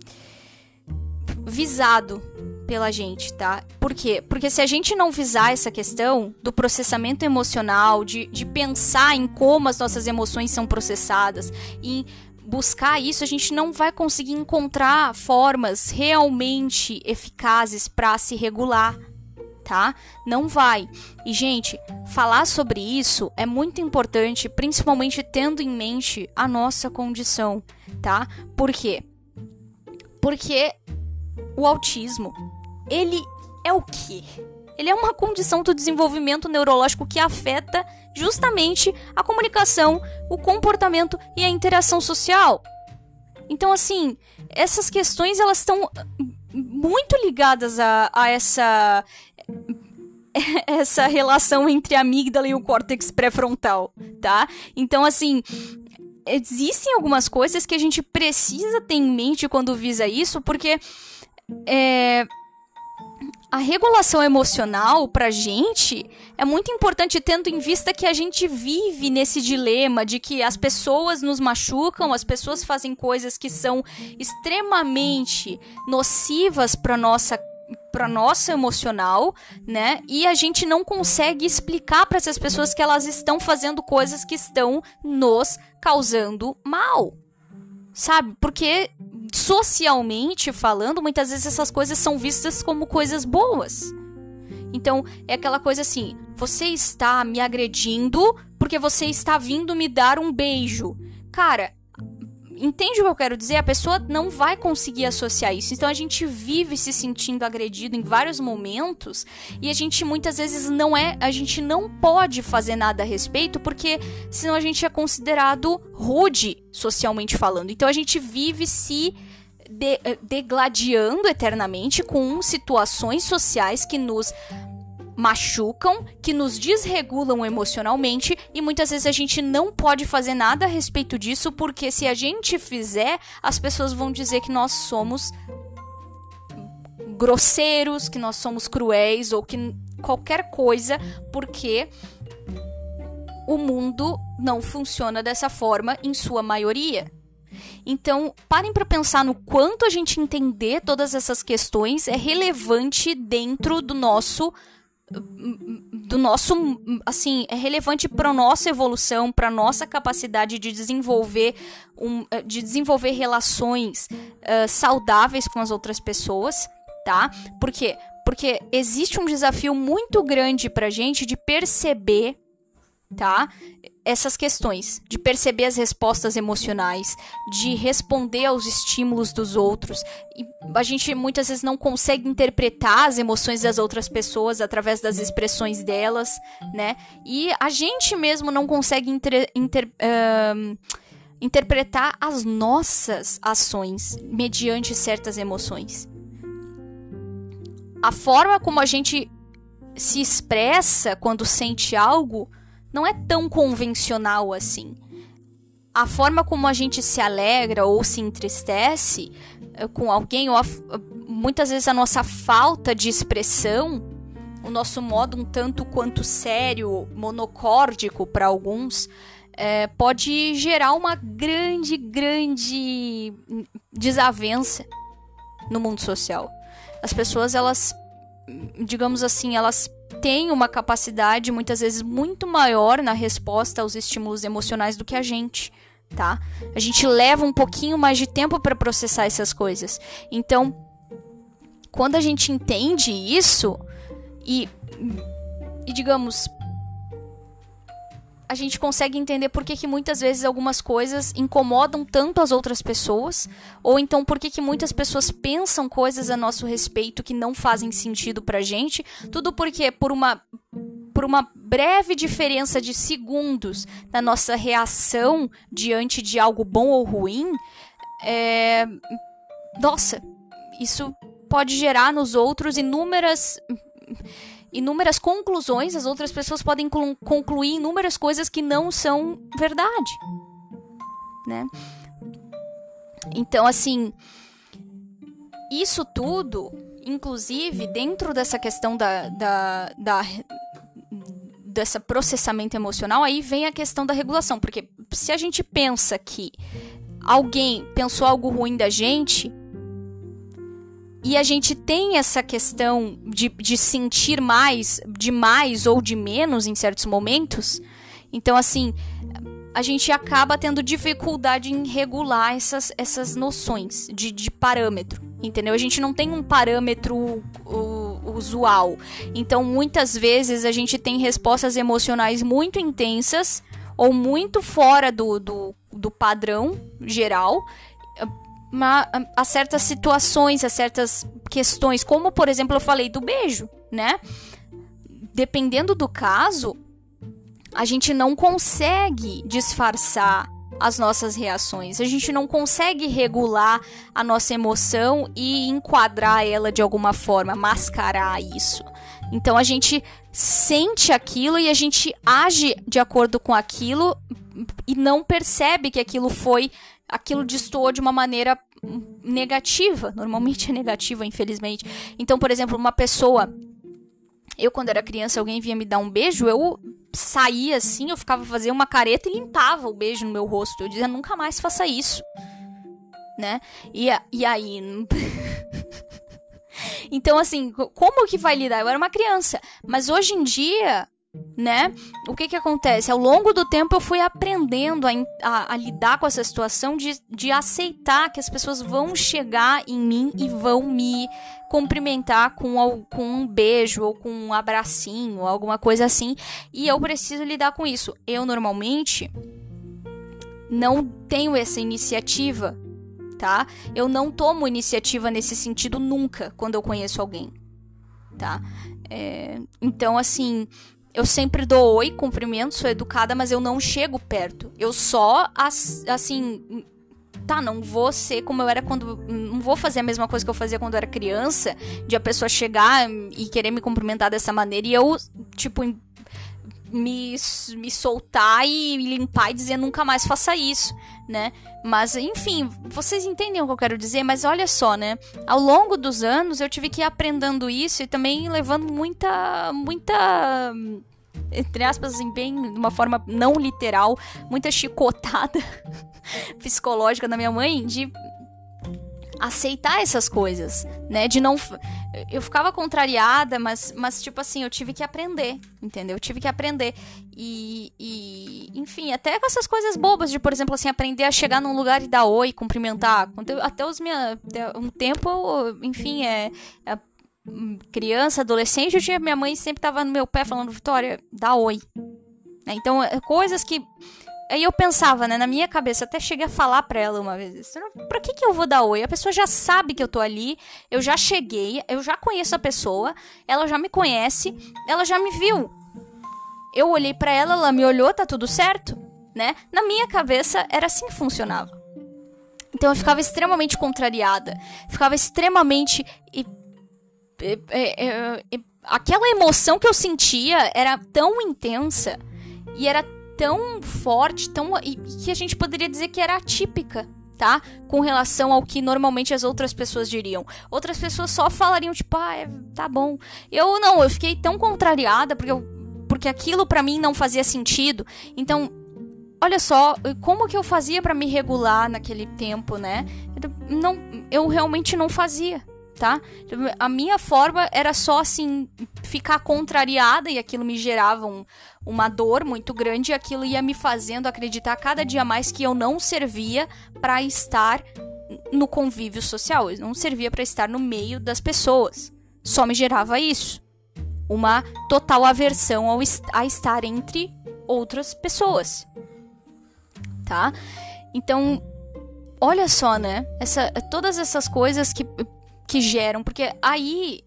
Speaker 1: visado pela gente, tá? Por quê? Porque se a gente não visar essa questão do processamento emocional, de pensar em como as nossas emoções são processadas, em buscar isso, a gente não vai conseguir encontrar formas realmente eficazes para se regular, tá? Não vai. E, gente, falar sobre isso é muito importante, principalmente tendo em mente a nossa condição, tá? Por quê? Porque o autismo, ele é o quê? Ele é uma condição do desenvolvimento neurológico que afeta justamente a comunicação, o comportamento e a interação social. Então, assim, essas questões, elas estão muito ligadas a essa relação entre a amígdala e o córtex pré-frontal, tá? Então, assim, existem algumas coisas que a gente precisa ter em mente quando visa isso, porque a regulação emocional pra gente é muito importante, tendo em vista que a gente vive nesse dilema de que as pessoas nos machucam, as pessoas fazem coisas que são extremamente nocivas para nossa emocional, né? E a gente não consegue explicar para essas pessoas que elas estão fazendo coisas que estão nos causando mal, sabe? Porque socialmente falando, muitas vezes essas coisas são vistas como coisas boas. Então, é aquela coisa assim, você está me agredindo porque você está vindo me dar um beijo. Cara, entende o que eu quero dizer? A pessoa não vai conseguir associar isso. Então, a gente vive se sentindo agredido em vários momentos e a gente muitas vezes a gente não pode fazer nada a respeito porque senão a gente é considerado rude socialmente falando. Então, a gente vive se degladiando eternamente com situações sociais que nos machucam, que nos desregulam emocionalmente e muitas vezes a gente não pode fazer nada a respeito disso porque se a gente fizer, as pessoas vão dizer que nós somos grosseiros, que nós somos cruéis ou que qualquer coisa, porque o mundo não funciona dessa forma em sua maioria. Então, parem para pensar no quanto a gente entender todas essas questões é relevante dentro do nosso, assim, é relevante para nossa evolução, para nossa capacidade de desenvolver relações saudáveis com as outras pessoas, tá? Por quê? Porque existe um desafio muito grande pra gente de perceber, tá? essas questões, de perceber as respostas emocionais, de responder aos estímulos dos outros. E a gente muitas vezes não consegue interpretar as emoções das outras pessoas através das expressões delas, né? E a gente mesmo não consegue interpretar as nossas ações mediante certas emoções. A forma como a gente se expressa quando sente algo não é tão convencional assim. A forma como a gente se alegra ou se entristece com alguém, ou muitas vezes a nossa falta de expressão, o nosso modo um tanto quanto sério, monocórdico para alguns, pode gerar uma grande desavença no mundo social. As pessoas, elas, digamos assim, elas têm uma capacidade muitas vezes muito maior na resposta aos estímulos emocionais do que a gente, tá? A gente leva um pouquinho mais de tempo para processar essas coisas. Então, quando a gente entende isso e digamos, a gente consegue entender por que muitas vezes algumas coisas incomodam tanto as outras pessoas, ou então por que muitas pessoas pensam coisas a nosso respeito que não fazem sentido pra gente, tudo porque por uma breve diferença de segundos na nossa reação diante de algo bom ou ruim, nossa, isso pode gerar nos outros inúmeras conclusões. As outras pessoas podem concluir inúmeras coisas que não são verdade, né? Então, assim, isso tudo, inclusive, dentro dessa questão desse processamento emocional, aí vem a questão da regulação, porque se a gente pensa que alguém pensou algo ruim da gente, e a gente tem essa questão de sentir mais, de mais ou de menos em certos momentos. Então, assim, a gente acaba tendo dificuldade em regular essas noções de parâmetro, entendeu? A gente não tem um parâmetro usual. Então, muitas vezes, a gente tem respostas emocionais muito intensas ou muito fora do padrão geral, a certas situações, a certas questões, como, por exemplo, eu falei do beijo, né? Dependendo do caso, a gente não consegue disfarçar as nossas reações, a gente não consegue regular a nossa emoção e enquadrar ela de alguma forma, mascarar isso. Então, a gente sente aquilo e a gente age de acordo com aquilo e não percebe que aquilo destoou de uma maneira negativa. Normalmente é negativa, infelizmente. Então, por exemplo, uma pessoa... Eu, quando era criança, alguém vinha me dar um beijo, eu saía assim, eu ficava fazendo uma careta e limpava o beijo no meu rosto. Eu dizia, nunca mais faça isso, né? E aí... Então, assim, como que vai lidar? Eu era uma criança. Mas hoje em dia... né? O que acontece? Ao longo do tempo eu fui aprendendo a lidar com essa situação de aceitar que as pessoas vão chegar em mim e vão me cumprimentar com um beijo ou com um abracinho, alguma coisa assim, e eu preciso lidar com isso. Eu normalmente não tenho essa iniciativa, tá? Eu não tomo iniciativa nesse sentido nunca quando eu conheço alguém, tá? Então, assim... Eu sempre dou oi, cumprimento, sou educada, mas eu não chego perto. Eu só, assim... Tá, não vou ser como eu era quando... Não vou fazer a mesma coisa que eu fazia quando eu era criança, de a pessoa chegar e querer me cumprimentar dessa maneira e eu, tipo, me soltar e limpar e dizer nunca mais faça isso, né? Mas, enfim, vocês entendem o que eu quero dizer? Mas olha só, né? Ao longo dos anos eu tive que ir aprendendo isso e também levando muita, entre aspas, assim, bem, de uma forma não literal, muita chicotada psicológica da minha mãe de aceitar essas coisas, né? De não... Eu ficava contrariada, mas tipo assim, eu tive que aprender, entendeu? Eu tive que aprender. Enfim, até com essas coisas bobas de, por exemplo, assim, aprender a chegar num lugar e dar oi, cumprimentar. Até um tempo, enfim, criança, adolescente, minha mãe sempre tava no meu pé falando, Vitória, dá oi. né? Então, coisas que... Aí eu pensava, né, na minha cabeça, até cheguei a falar pra ela uma vez, pra que eu vou dar oi? A pessoa já sabe que eu tô ali, eu já cheguei, eu já conheço a pessoa, ela já me conhece, ela já me viu. Eu olhei pra ela, ela me olhou, tá tudo certo, né? Na minha cabeça, era assim que funcionava. Então eu ficava extremamente contrariada, ficava extremamente... aquela emoção que eu sentia era tão intensa e era tão forte, que a gente poderia dizer que era atípica, tá? Com relação ao que normalmente as outras pessoas diriam. Outras pessoas só falariam, tipo, tá bom. Eu não, eu fiquei tão contrariada, porque aquilo pra mim não fazia sentido. Então, olha só, como que eu fazia pra me regular naquele tempo, né? Eu realmente não fazia, tá? A minha forma era só, assim, ficar contrariada, e aquilo me gerava uma dor muito grande, e aquilo ia me fazendo acreditar cada dia mais que eu não servia para estar no convívio social, eu não servia para estar no meio das pessoas. Só me gerava isso. Uma total aversão a estar entre outras pessoas. Tá? Então, olha só, né? Todas essas coisas que geram, porque aí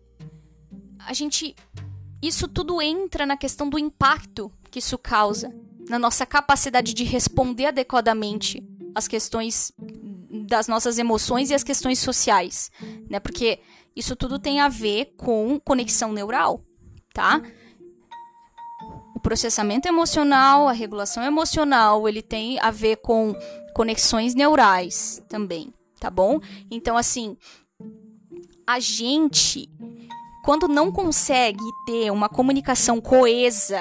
Speaker 1: isso tudo entra na questão do impacto que isso causa na nossa capacidade de responder adequadamente às questões das nossas emoções e as questões sociais, né? Porque isso tudo tem a ver com conexão neural, tá? O processamento emocional, a regulação emocional, ele tem a ver com conexões neurais também, tá bom? Então, assim, a gente, quando não consegue ter uma comunicação coesa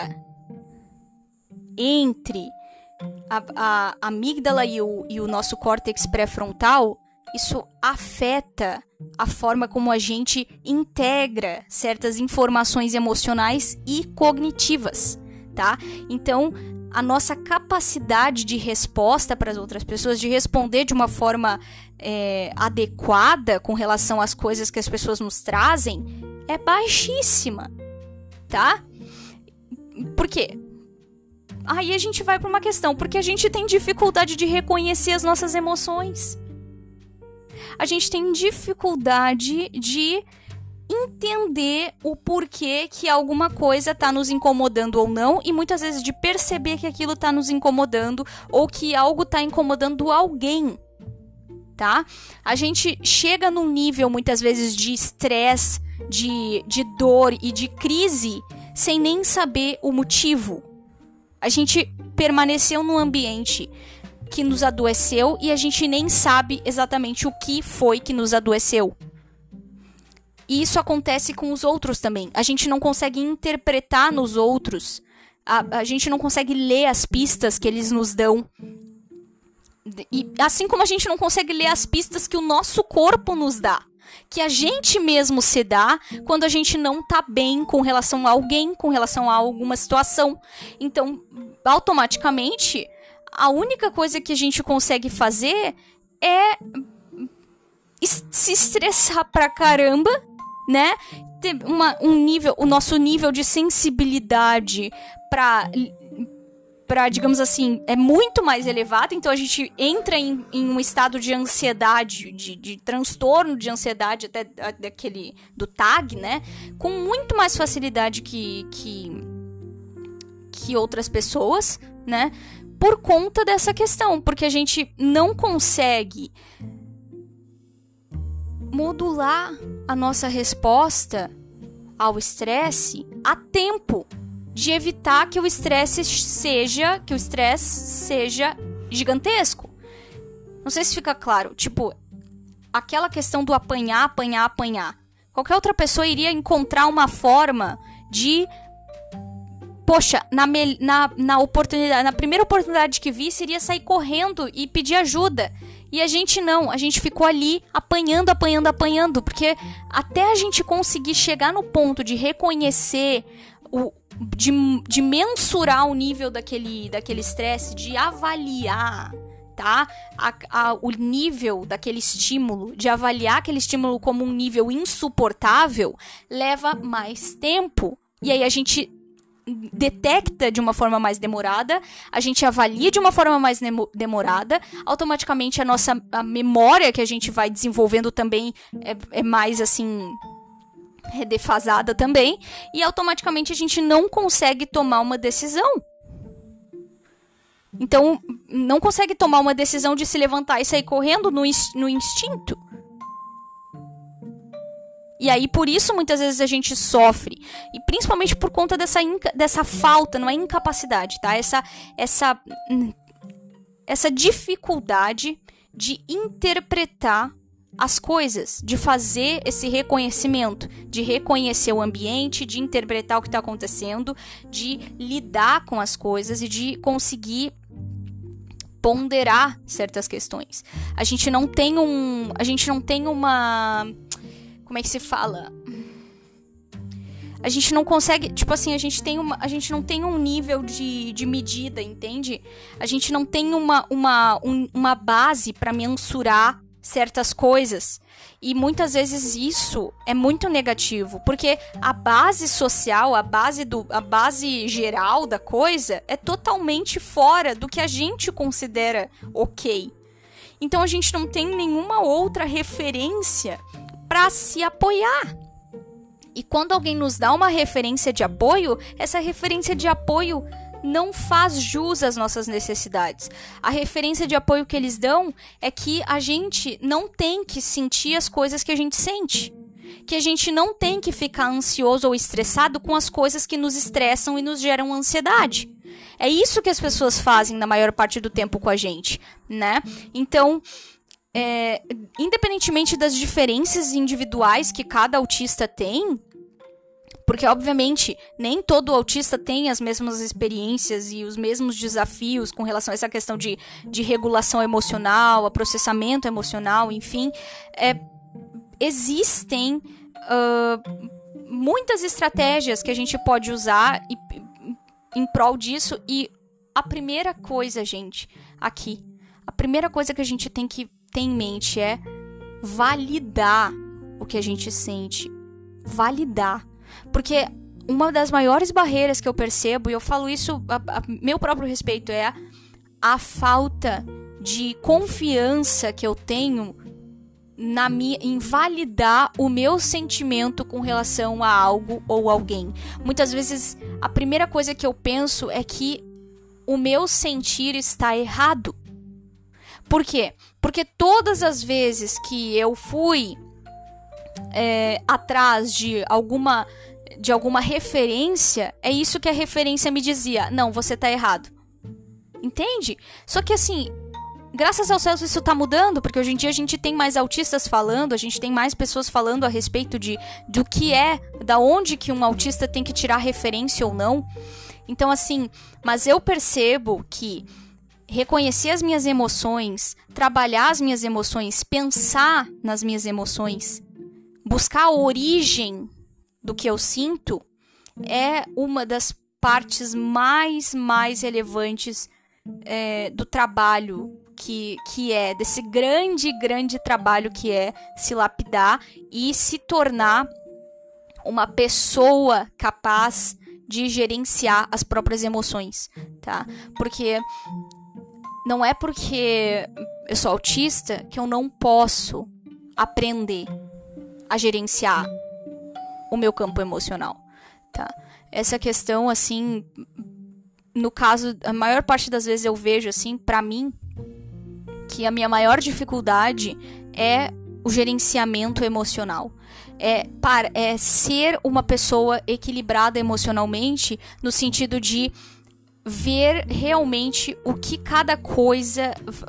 Speaker 1: entre a amígdala e o nosso córtex pré-frontal, isso afeta a forma como a gente integra certas informações emocionais e cognitivas, tá? Então, a nossa capacidade de resposta para as outras pessoas, de responder de uma forma adequada com relação às coisas que as pessoas nos trazem, é baixíssima, tá? Por quê? Aí a gente vai para uma questão, porque a gente tem dificuldade de reconhecer as nossas emoções. A gente tem dificuldade de entender o porquê que alguma coisa está nos incomodando ou não, e muitas vezes de perceber que aquilo está nos incomodando ou que algo está incomodando alguém, tá? A gente chega num nível, muitas vezes, de estresse, de dor e de crise sem nem saber o motivo. A gente permaneceu num ambiente que nos adoeceu e a gente nem sabe exatamente o que foi que nos adoeceu. E isso acontece com os outros também. A gente não consegue interpretar nos outros. A gente não consegue ler as pistas que eles nos dão. E assim como a gente não consegue ler as pistas que o nosso corpo nos dá. Que a gente mesmo se dá quando a gente não tá bem com relação a alguém, com relação a alguma situação. Então, automaticamente, a única coisa que a gente consegue fazer é se estressar pra caramba, né? Ter o nosso nível de sensibilidade pra, digamos assim, é muito mais elevado. Então a gente entra em um estado de ansiedade, de transtorno de ansiedade, até daquele do TAG, né? Com muito mais facilidade que outras pessoas, né? Por conta dessa questão, porque a gente não consegue modular a nossa resposta ao estresse a tempo de evitar que o estresse seja gigantesco. Não sei se fica claro, tipo, aquela questão do apanhar. Qualquer outra pessoa iria encontrar uma forma de, poxa, na oportunidade, na primeira oportunidade que vi, seria sair correndo e pedir ajuda. E a gente não, a gente ficou ali apanhando, porque até a gente conseguir chegar no ponto de reconhecer, de mensurar o nível daquele estresse, de avaliar, tá? O nível daquele estímulo, de avaliar aquele estímulo como um nível insuportável, leva mais tempo. E aí a gente detecta de uma forma mais demorada, a gente avalia de uma forma mais demorada, automaticamente a memória que a gente vai desenvolvendo também é mais assim, defasada também, e automaticamente a gente não consegue tomar uma decisão. Então, não consegue tomar uma decisão de se levantar e sair correndo no instinto. E aí, por isso, muitas vezes a gente sofre. E principalmente por conta dessa falta, não é incapacidade, tá? Essa dificuldade de interpretar as coisas, de fazer esse reconhecimento, de reconhecer o ambiente, de interpretar o que está acontecendo, de lidar com as coisas e de conseguir ponderar certas questões. A gente não tem uma... Como é que se fala? A gente não consegue... Tipo assim, a gente não tem um nível de medida, entende? A gente não tem uma base para mensurar certas coisas. E muitas vezes isso é muito negativo, porque a base social, a base geral da coisa é totalmente fora do que a gente considera ok. Então a gente não tem nenhuma outra referência para se apoiar. E quando alguém nos dá uma referência de apoio, essa referência de apoio não faz jus às nossas necessidades. A referência de apoio que eles dão é que a gente não tem que sentir as coisas que a gente sente. Que a gente não tem que ficar ansioso ou estressado com as coisas que nos estressam e nos geram ansiedade. É isso que as pessoas fazem na maior parte do tempo com a gente, né? Então, independentemente das diferenças individuais que cada autista tem, porque, obviamente, nem todo autista tem as mesmas experiências e os mesmos desafios com relação a essa questão de regulação emocional, a processamento emocional, enfim. Existem muitas estratégias que a gente pode usar em prol disso. E a primeira coisa, gente, aqui, a primeira coisa que a gente tem que ter em mente é validar o que a gente sente. Validar. Porque uma das maiores barreiras que eu percebo, e eu falo isso a meu próprio respeito, é a falta de confiança que eu tenho em validar o meu sentimento com relação a algo ou alguém. Muitas vezes, a primeira coisa que eu penso é que o meu sentir está errado. Por quê? Porque todas as vezes que eu fui atrás de alguma referência, é isso que a referência me dizia. Não, você tá errado. Entende? Só que assim, graças aos céus isso tá mudando, porque hoje em dia a gente tem mais autistas falando, a gente tem mais pessoas falando a respeito do que da onde que um autista tem que tirar referência ou não. Então assim, mas eu percebo que reconhecer as minhas emoções, trabalhar as minhas emoções, pensar nas minhas emoções, buscar a origem do que eu sinto, é uma das partes mais relevantes do trabalho que é, desse grande trabalho que é se lapidar e se tornar uma pessoa capaz de gerenciar as próprias emoções, tá? Porque não é porque eu sou autista que eu não posso aprender a gerenciar o meu campo emocional, tá? Essa questão, assim, no caso, a maior parte das vezes eu vejo, assim, pra mim, que a minha maior dificuldade é o gerenciamento emocional. É ser uma pessoa equilibrada emocionalmente, no sentido de ver realmente o que cada coisa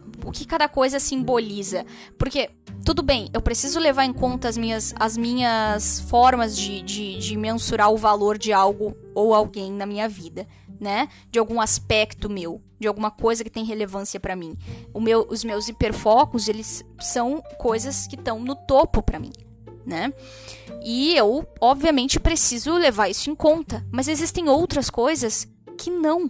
Speaker 1: simboliza. Porque, tudo bem, eu preciso levar em conta as minhas formas de mensurar o valor de algo ou alguém na minha vida, né? De algum aspecto meu, de alguma coisa que tem relevância pra mim. Os meus hiperfocos, eles são coisas que estão no topo pra mim, né? E eu, obviamente, preciso levar isso em conta. Mas existem outras coisas que não.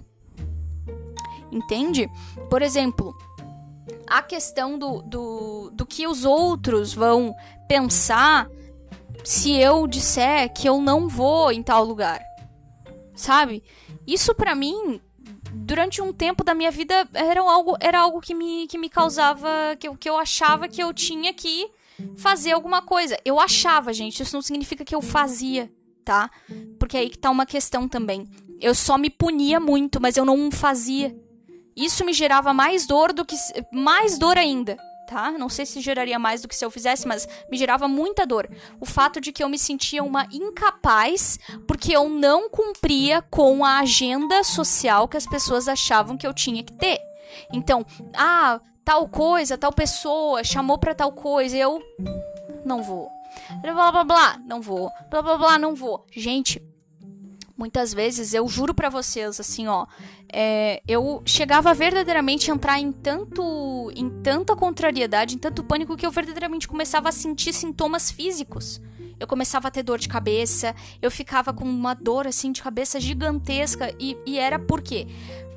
Speaker 1: Entende? Por exemplo, a questão do que os outros vão pensar se eu disser que eu não vou em tal lugar. sabe? Isso pra mim, durante um tempo da minha vida, era algo que me causava, que eu achava que eu tinha que fazer alguma coisa. Eu achava, gente, isso não significa que eu fazia, tá? Porque aí que tá uma questão também. Eu só me punia muito, mas eu não fazia. Isso me gerava mais dor ainda, tá? Não sei se geraria mais do que se eu fizesse, mas me gerava muita dor. O fato de que eu me sentia uma incapaz porque eu não cumpria com a agenda social que as pessoas achavam que eu tinha que ter. Então, tal coisa, tal pessoa chamou pra tal coisa, eu não vou. Blá, blá, blá, não vou. Blá, blá, blá, não vou. Gente, muitas vezes, eu juro pra vocês, assim, ó, eu chegava a verdadeiramente entrar em tanta contrariedade, em tanto pânico, que eu verdadeiramente começava a sentir sintomas físicos. Eu começava a ter dor de cabeça, eu ficava com uma dor, assim, de cabeça gigantesca, e era por quê?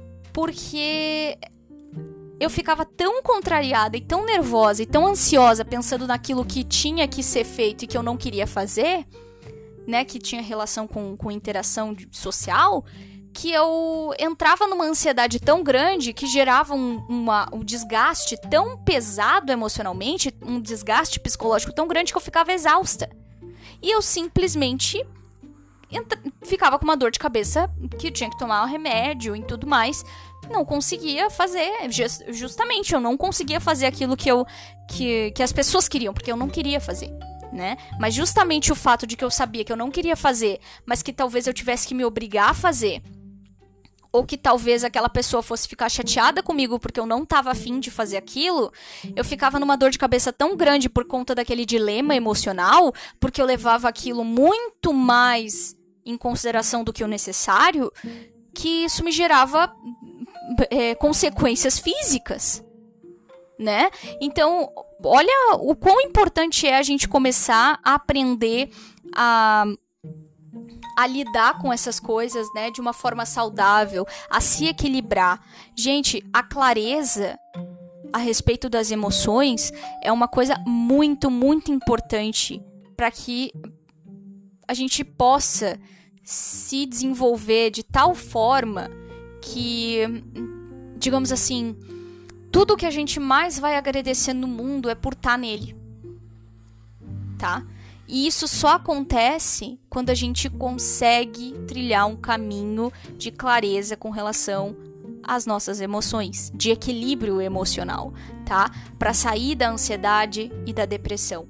Speaker 1: Porque eu ficava tão contrariada e tão nervosa e tão ansiosa pensando naquilo que tinha que ser feito e que eu não queria fazer, né, que tinha relação com interação social, que eu entrava numa ansiedade tão grande que gerava um desgaste tão pesado emocionalmente, um desgaste psicológico tão grande que eu ficava exausta. E eu simplesmente ficava com uma dor de cabeça que eu tinha que tomar um remédio e tudo mais. Não conseguia fazer, justamente, eu não conseguia fazer aquilo que as pessoas queriam, porque eu não queria fazer. Né? Mas justamente o fato de que eu sabia que eu não queria fazer, mas que talvez eu tivesse que me obrigar a fazer, ou que talvez aquela pessoa fosse ficar chateada comigo porque eu não estava afim de fazer aquilo, eu ficava numa dor de cabeça tão grande por conta daquele dilema emocional, porque eu levava aquilo muito mais em consideração do que o necessário, que isso me gerava consequências físicas, né? Então, olha o quão importante é a gente começar a aprender a lidar com essas coisas, né, de uma forma saudável, a se equilibrar. Gente, a clareza a respeito das emoções é uma coisa muito, muito importante para que a gente possa se desenvolver de tal forma que, digamos assim, tudo que a gente mais vai agradecer no mundo é por estar nele, tá? E isso só acontece quando a gente consegue trilhar um caminho de clareza com relação às nossas emoções, de equilíbrio emocional, tá? Para sair da ansiedade e da depressão.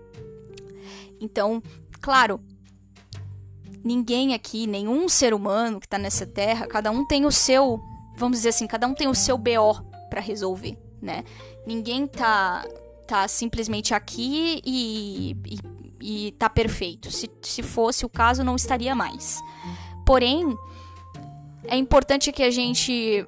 Speaker 1: Então, claro, ninguém aqui, nenhum ser humano que está nessa terra, cada um tem o seu, vamos dizer assim, cada um tem o seu BO para resolver, né? Ninguém tá simplesmente aqui e tá perfeito. Se fosse o caso, não estaria mais. Porém, é importante que a gente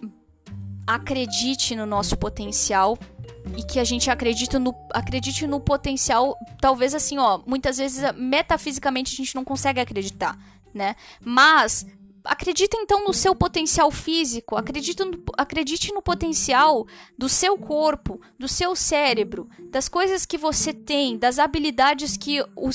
Speaker 1: acredite no nosso potencial e que a gente acredite no potencial, talvez assim, ó, muitas vezes metafisicamente a gente não consegue acreditar, né? Mas acredita então no seu potencial físico, acredite no potencial do seu corpo, do seu cérebro, das coisas que você tem, das habilidades que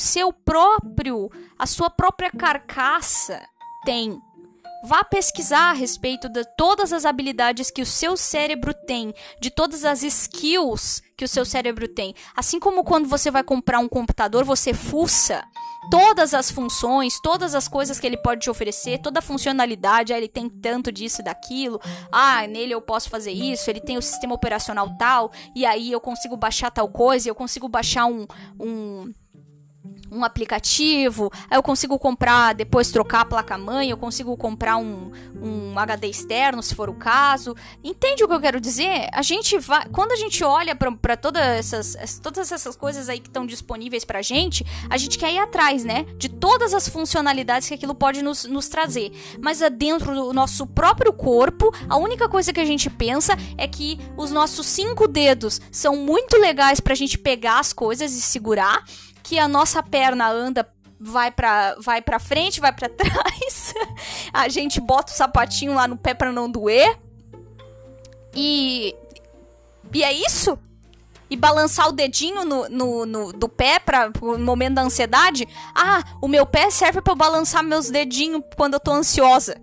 Speaker 1: a sua própria carcaça tem. Vá pesquisar a respeito de todas as habilidades que o seu cérebro tem, de todas as skills que o seu cérebro tem. Assim como quando você vai comprar um computador, você fuça todas as funções, todas as coisas que ele pode te oferecer, toda a funcionalidade, ele tem tanto disso e daquilo, nele eu posso fazer isso, ele tem o sistema operacional tal, e aí eu consigo baixar tal coisa, eu consigo baixar um aplicativo, aí eu consigo comprar, depois trocar a placa-mãe, eu consigo comprar um HD externo, se for o caso. Entende o que eu quero dizer? A gente vai, quando a gente olha para todas essas coisas aí que estão disponíveis pra gente, a gente quer ir atrás, né? De todas as funcionalidades que aquilo pode nos trazer. Mas dentro do nosso próprio corpo, a única coisa que a gente pensa é que os nossos 5 dedos são muito legais pra gente pegar as coisas e segurar, que a nossa perna vai pra frente, vai pra trás, a gente bota o sapatinho lá no pé pra não doer, e é isso, e balançar o dedinho do pé pro momento da ansiedade. Ah, o meu pé serve pra eu balançar meus dedinhos quando eu tô ansiosa.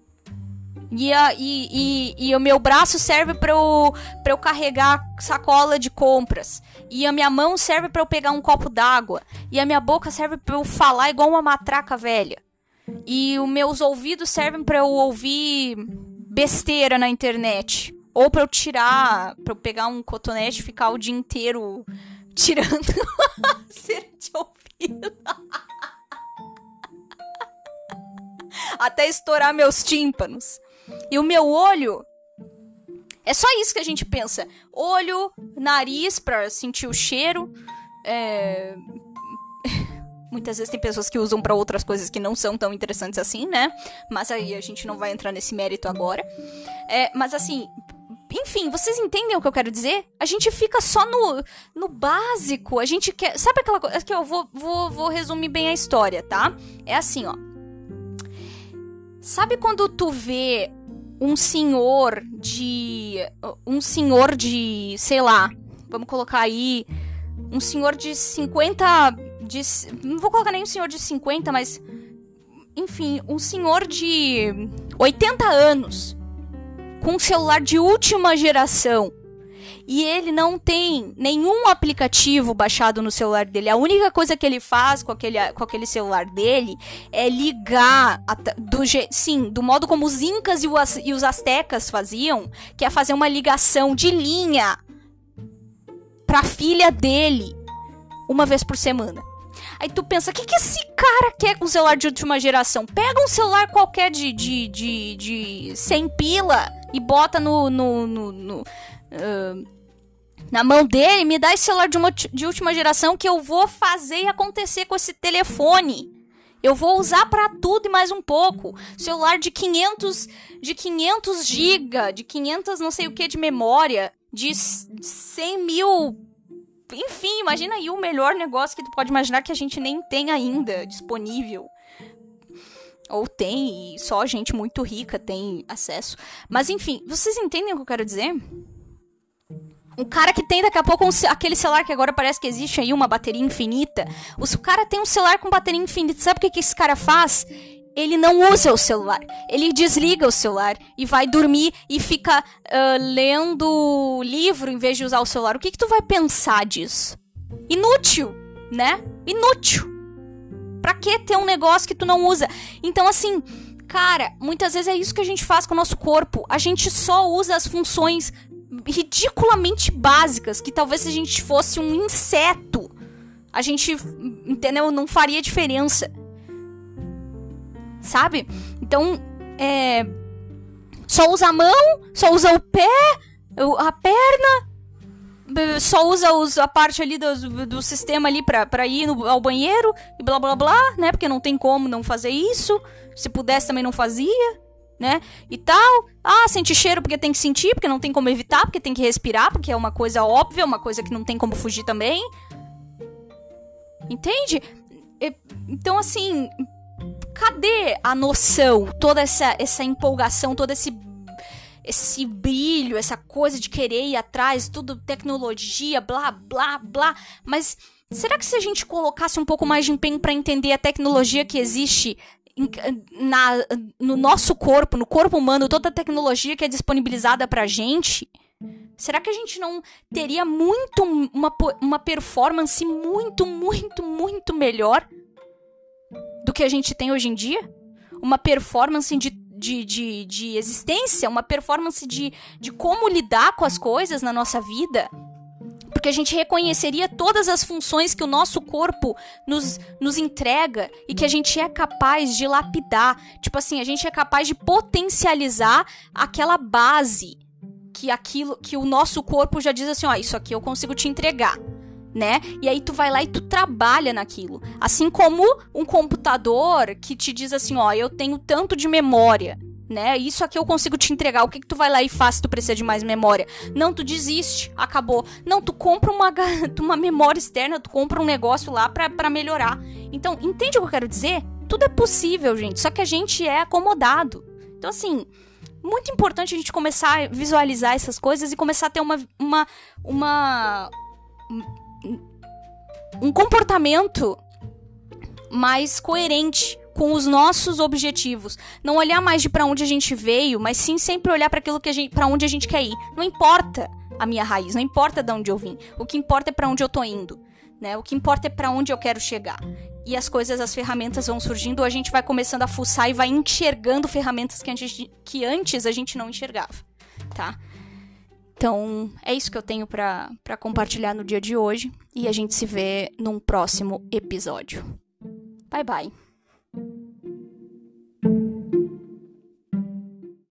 Speaker 1: E o meu braço serve pra eu carregar sacola de compras. E a minha mão serve pra eu pegar um copo d'água. E a minha boca serve pra eu falar igual uma matraca velha. E os meus ouvidos servem pra eu ouvir besteira na internet. Ou pra eu pegar um cotonete e ficar o dia inteiro tirando cera de ouvido. Até estourar meus tímpanos. E o meu olho... É só isso que a gente pensa. Olho, nariz pra sentir o cheiro. Muitas vezes tem pessoas que usam pra outras coisas que não são tão interessantes assim, né? Mas aí a gente não vai entrar nesse mérito agora. Mas assim... Enfim, vocês entendem o que eu quero dizer? A gente fica só no básico. A gente quer... Sabe aquela coisa... que eu vou resumir bem a história, tá? É assim, ó. Sabe quando tu vê um senhor de, sei lá, vamos colocar aí, um senhor de 50, não vou colocar nem um senhor de 50, mas, enfim, um senhor de 80 anos, com um celular de última geração, e ele não tem nenhum aplicativo baixado no celular dele. A única coisa que ele faz com aquele celular dele é ligar, do modo como os incas e os astecas faziam, que é fazer uma ligação de linha pra filha dele uma vez por semana. Aí tu pensa, o que esse cara quer com um celular de última geração? Pega um celular qualquer de 100 pila e bota na mão dele, me dá esse celular de última geração que eu vou fazer acontecer com esse telefone. Eu vou usar pra tudo e mais um pouco. Celular de 500 GB, de 500 não sei o que de memória, de 100 mil... Enfim, imagina aí o melhor negócio que tu pode imaginar que a gente nem tem ainda disponível. Ou tem, e só gente muito rica tem acesso. Mas enfim, vocês entendem o que eu quero dizer? O cara que tem daqui a pouco aquele celular que agora parece que existe aí uma bateria infinita. O cara tem um celular com bateria infinita. Sabe o que esse cara faz? Ele não usa o celular. Ele desliga o celular e vai dormir e fica lendo livro em vez de usar o celular. O que tu vai pensar disso? Inútil, né? Inútil. Pra que ter um negócio que tu não usa? Então, assim, cara, muitas vezes é isso que a gente faz com o nosso corpo. A gente só usa as funções ridiculamente básicas, que talvez se a gente fosse um inseto, a gente, entendeu? Não faria diferença. Sabe? Então, só usa a mão, só usa o pé, a perna, só usa a parte ali do sistema ali pra ir ao banheiro e blá blá blá, né? Porque não tem como não fazer isso. Se pudesse também não fazia, né? E tal. Ah, sente cheiro porque tem que sentir, porque não tem como evitar, porque tem que respirar, porque é uma coisa óbvia, uma coisa que não tem como fugir também. Entende? Então, assim, cadê a noção, toda essa empolgação, todo esse brilho, essa coisa de querer ir atrás, tudo tecnologia, blá, blá, blá. Mas será que se a gente colocasse um pouco mais de empenho para entender a tecnologia que existe no nosso corpo, no corpo humano, toda a tecnologia que é disponibilizada pra gente, será que a gente não teria uma performance muito, muito, muito melhor do que a gente tem hoje em dia? Uma performance de existência, uma performance de como lidar com as coisas na nossa vida, porque a gente reconheceria todas as funções que o nosso corpo nos entrega e que a gente é capaz de lapidar. Tipo assim, a gente é capaz de potencializar aquela base que o nosso corpo já diz assim, ó, isso aqui eu consigo te entregar, né? E aí tu vai lá e tu trabalha naquilo. Assim como um computador que te diz assim, ó, eu tenho tanto de memória, né? Isso aqui eu consigo te entregar. O que tu vai lá e faz se tu precisa de mais memória? Não, tu desiste, acabou. Não, tu compra uma memória externa, tu compra um negócio lá pra melhorar. Então, entende o que eu quero dizer? Tudo é possível, gente, só que a gente é acomodado. Então, assim, muito importante a gente começar a visualizar essas coisas e começar a ter um comportamento mais coerente com os nossos objetivos. Não olhar mais de para onde a gente veio, mas sim sempre olhar para aquilo que para onde a gente quer ir. Não importa a minha raiz, não importa de onde eu vim. O que importa é para onde eu tô indo, né? O que importa é para onde eu quero chegar. E as coisas, as ferramentas vão surgindo, a gente vai começando a fuçar e vai enxergando ferramentas que antes a gente não enxergava, tá? Então, é isso que eu tenho pra compartilhar no dia de hoje. E a gente se vê num próximo episódio. Bye, bye.